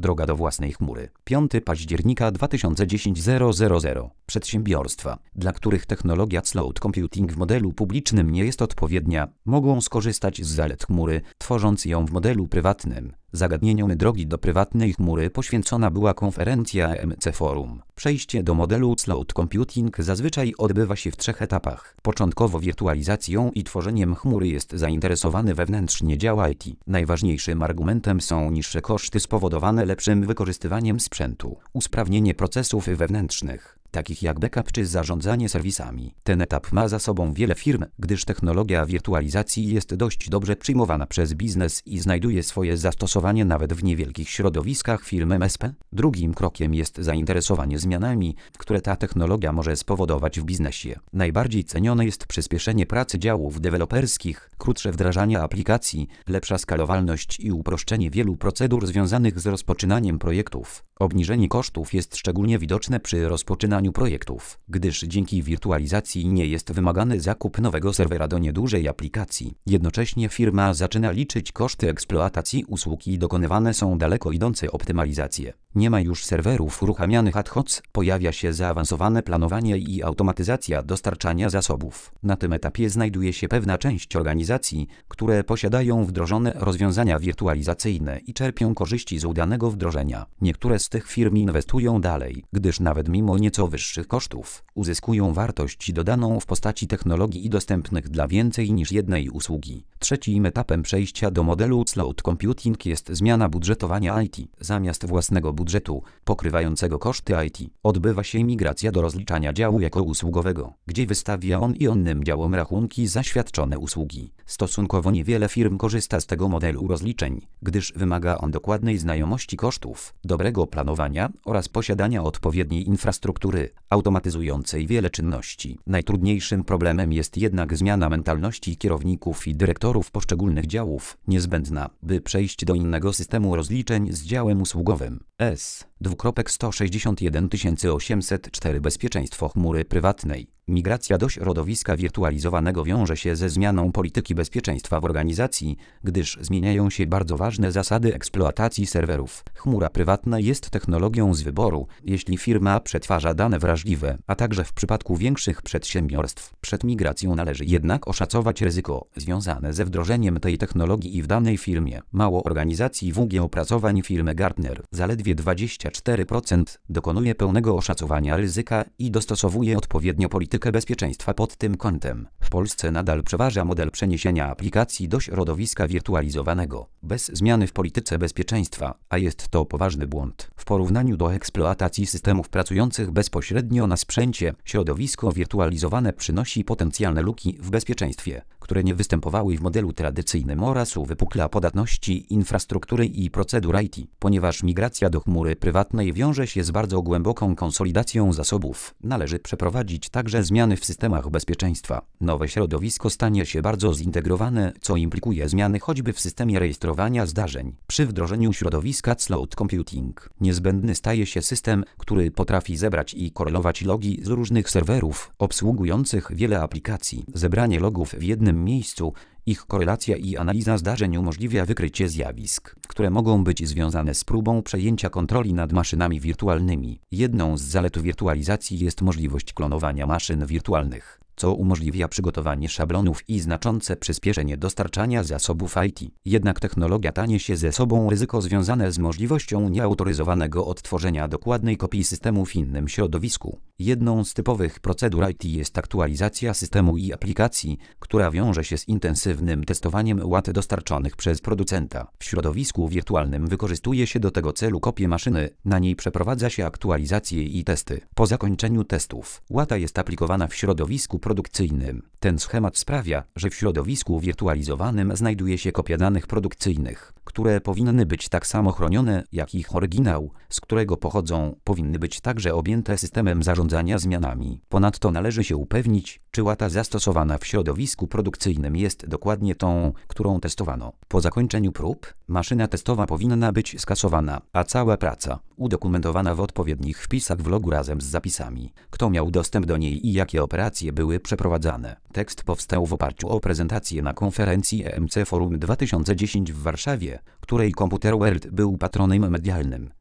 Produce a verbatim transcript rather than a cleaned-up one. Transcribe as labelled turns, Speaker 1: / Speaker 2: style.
Speaker 1: Droga do własnej chmury. piątego października dwa tysiące dziesiątego. Przedsiębiorstwa, dla których technologia cloud computing w modelu publicznym nie jest odpowiednia, mogą skorzystać z zalet chmury, tworząc ją w modelu prywatnym. Zagadnieniom drogi do prywatnej chmury poświęcona była konferencja E M C Forum. Przejście do modelu cloud computing zazwyczaj odbywa się w trzech etapach. Początkowo wirtualizacją i tworzeniem chmury jest zainteresowany wewnętrznie dział I T. Najważniejszym argumentem są niższe koszty spowodowane lepszym wykorzystywaniem sprzętu, usprawnienie procesów wewnętrznych, takich jak backup czy zarządzanie serwisami. Ten etap ma za sobą wiele firm, gdyż technologia wirtualizacji jest dość dobrze przyjmowana przez biznes i znajduje swoje zastosowanie nawet w niewielkich środowiskach firm M S P. Drugim krokiem jest zainteresowanie zmianami, które ta technologia może spowodować w biznesie. Najbardziej cenione jest przyspieszenie pracy działów deweloperskich, krótsze wdrażanie aplikacji, lepsza skalowalność i uproszczenie wielu procedur związanych z rozpoczynaniem projektów. Obniżenie kosztów jest szczególnie widoczne przy rozpoczynaniu projektów, gdyż dzięki wirtualizacji nie jest wymagany zakup nowego serwera do niedużej aplikacji. Jednocześnie firma zaczyna liczyć koszty eksploatacji usług i dokonywane są daleko idące optymalizacje. Nie ma już serwerów uruchamianych ad hoc, pojawia się zaawansowane planowanie i automatyzacja dostarczania zasobów. Na tym etapie znajduje się pewna część organizacji, które posiadają wdrożone rozwiązania wirtualizacyjne i czerpią korzyści z udanego wdrożenia. Niektóre z tych firm inwestują dalej, gdyż nawet mimo nieco wyższych kosztów, uzyskują wartość dodaną w postaci technologii i dostępnych dla więcej niż jednej usługi. Trzecim etapem przejścia do modelu cloud computing jest zmiana budżetowania I T. Zamiast własnego budżetu, pokrywającego koszty I T, odbywa się migracja do rozliczania działu jako usługowego, gdzie wystawia on i innym działom rachunki za świadczone usługi. Stosunkowo niewiele firm korzysta z tego modelu rozliczeń, gdyż wymaga on dokładnej znajomości kosztów, dobrego planowania oraz posiadania odpowiedniej infrastruktury automatyzującej wiele czynności. Najtrudniejszym problemem jest jednak zmiana mentalności kierowników i dyrektorów poszczególnych działów, niezbędna, by przejść do innego systemu rozliczeń z działem usługowym. S. sto sześćdziesiąt jeden tysięcy osiemset cztery Bezpieczeństwo chmury prywatnej. Migracja do środowiska wirtualizowanego wiąże się ze zmianą polityki bezpieczeństwa w organizacji, gdyż zmieniają się bardzo ważne zasady eksploatacji serwerów. Chmura prywatna jest technologią z wyboru, jeśli firma przetwarza dane wrażliwe, a także w przypadku większych przedsiębiorstw. Przed migracją należy jednak oszacować ryzyko związane ze wdrożeniem tej technologii i w danej firmie. Mało organizacji W G opracowań firmy Gartner, zaledwie dwadzieścia cztery procent, dokonuje pełnego oszacowania ryzyka i dostosowuje odpowiednio politykę bezpieczeństwa pod tym kątem. W Polsce nadal przeważa model przeniesienia aplikacji do środowiska wirtualizowanego, bez zmiany w polityce bezpieczeństwa, a jest to poważny błąd. W porównaniu do eksploatacji systemów pracujących bezpośrednio na sprzęcie, środowisko wirtualizowane przynosi potencjalne luki w bezpieczeństwie, które nie występowały w modelu tradycyjnym oraz uwypukla podatności infrastruktury i procedur I T, ponieważ migracja do chmury prywatnej wiąże się z bardzo głęboką konsolidacją zasobów. Należy przeprowadzić także zmiany w systemach bezpieczeństwa. Nowe środowisko stanie się bardzo zintegrowane, co implikuje zmiany choćby w systemie rejestrowania zdarzeń. Przy wdrożeniu środowiska cloud computing niezbędny staje się system, który potrafi zebrać i korelować logi z różnych serwerów obsługujących wiele aplikacji. Zebranie logów w jednym miejscu, ich korelacja i analiza zdarzeń umożliwia wykrycie zjawisk, które mogą być związane z próbą przejęcia kontroli nad maszynami wirtualnymi. Jedną z zalet wirtualizacji jest możliwość klonowania maszyn wirtualnych, co umożliwia przygotowanie szablonów i znaczące przyspieszenie dostarczania zasobów I T. Jednak technologia ta niesie ze sobą ryzyko związane z możliwością nieautoryzowanego odtworzenia dokładnej kopii systemu w innym środowisku. Jedną z typowych procedur I T jest aktualizacja systemu i aplikacji, która wiąże się z intensywnym testowaniem łat dostarczonych przez producenta. W środowisku wirtualnym wykorzystuje się do tego celu kopię maszyny, na niej przeprowadza się aktualizacje i testy. Po zakończeniu testów, łata jest aplikowana w środowisku produkcyjnym. Ten schemat sprawia, że w środowisku wirtualizowanym znajduje się kopia danych produkcyjnych, które powinny być tak samo chronione jak ich oryginał, z którego pochodzą, powinny być także objęte systemem zarządzania zmianami. Ponadto należy się upewnić, czy łata zastosowana w środowisku produkcyjnym jest dokładnie tą, którą testowano. Po zakończeniu prób, maszyna testowa powinna być skasowana, a cała praca udokumentowana w odpowiednich wpisach w logu razem z zapisami, kto miał dostęp do niej i jakie operacje były przeprowadzane. Tekst powstał w oparciu o prezentację na konferencji E M C Forum dwa tysiące dziesięć w Warszawie, której Computer World był patronem medialnym.